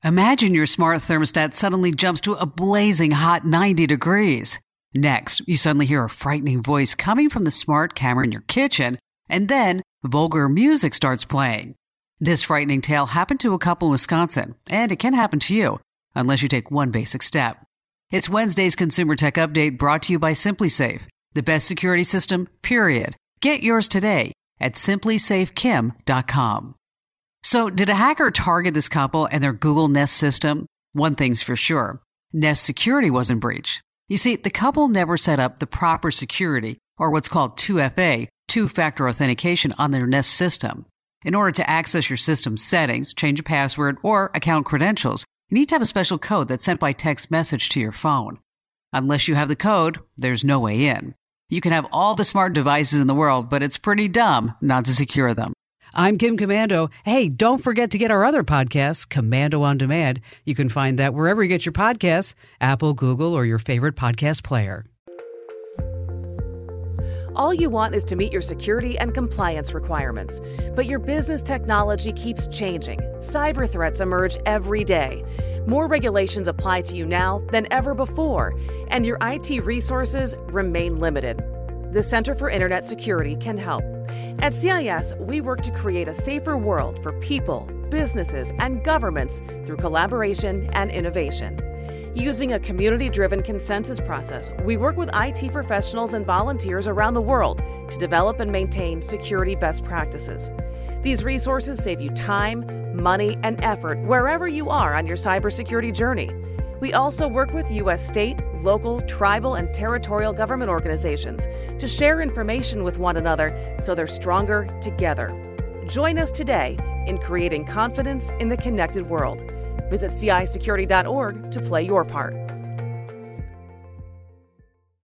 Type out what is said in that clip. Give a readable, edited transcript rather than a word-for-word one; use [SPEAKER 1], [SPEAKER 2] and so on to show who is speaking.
[SPEAKER 1] Imagine your smart thermostat suddenly jumps to a blazing hot 90 degrees. Next, you suddenly hear a frightening voice coming from the smart camera in your kitchen, and then vulgar music starts playing. This frightening tale happened to a couple in Wisconsin, and it can happen to you, unless you take one basic step. It's Wednesday's Consumer Tech Update brought to you by SimpliSafe, the best security system, period. Get yours today at simplysafekim.com. So, did a hacker target this couple and their Google Nest system? One thing's for sure, Nest security was in breach. You see, the couple never set up the proper security, or what's called 2FA, two-factor authentication, on their Nest system. In order to access your system's settings, change a password, or account credentials, you need to have a special code that's sent by text message to your phone. Unless you have the code, there's no way in. You can have all the smart devices in the world, but it's pretty dumb not to secure them. I'm Kim Komando. Hey, don't forget to get our other podcast, Komando on Demand. You can find that wherever you get your podcasts, Apple, Google, or your favorite podcast player.
[SPEAKER 2] All you want is to meet your security and compliance requirements. But your business technology keeps changing. Cyber threats emerge every day. More regulations apply to you now than ever before, and your IT resources remain limited. The Center for Internet Security can help. At CIS, we work to create a safer world for people, businesses, and governments through collaboration and innovation. Using a community-driven consensus process, we work with IT professionals and volunteers around the world to develop and maintain security best practices. These resources save you time, money, and effort wherever you are on your cybersecurity journey. We also work with U.S. state, local, tribal, and territorial government organizations to share information with one another so they're stronger together. Join us today in creating confidence in the connected world. Visit CISecurity.org to play your part.